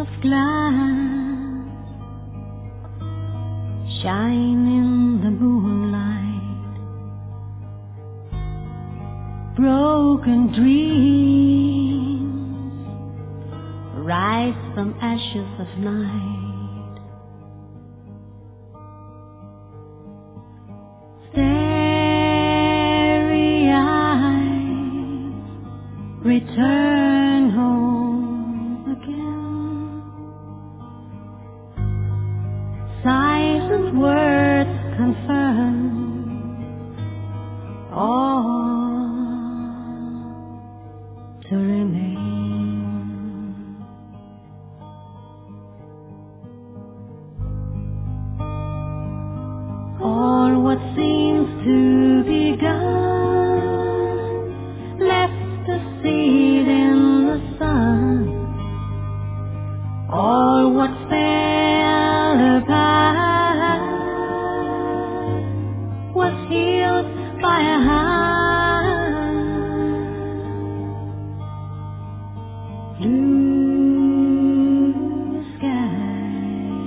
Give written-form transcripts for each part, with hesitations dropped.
glass shine in the moonlight. Broken dreams rise from ashes of night. Starry eyes return home again. Silent words confirm all to remain. All what seems to be gone left a seed in the sun. All what fell apart was healed by a blue sky.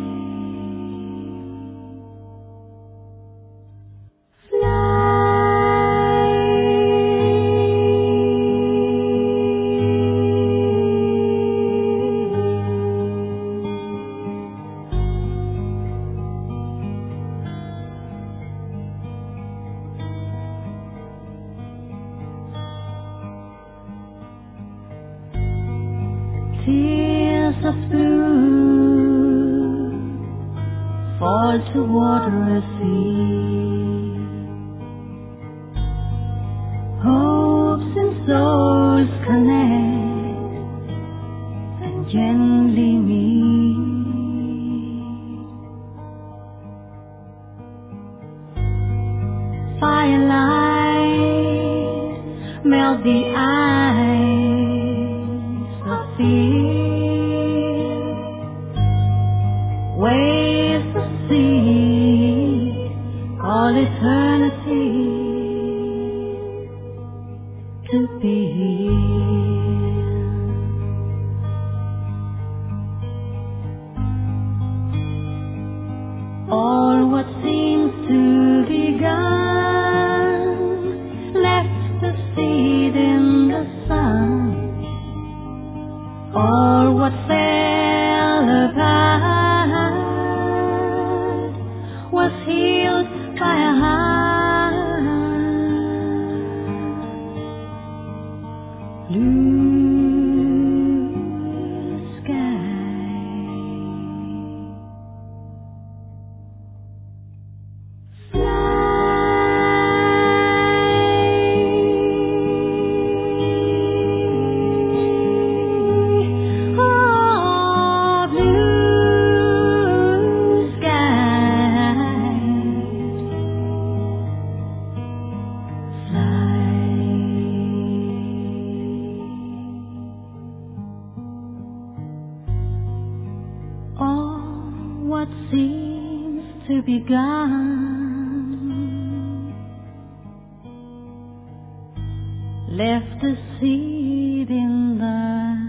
Tears of blue fall to water a sea. Hopes and souls connect and gently meet. Firelight melt the eyes of fear. Waves of sea, all eternity to be here. All what seems to be gone left a seed in the sun. All what fell apart was healed by a blue sky. Oh, blue sky. All what seems to be gone left a seed in the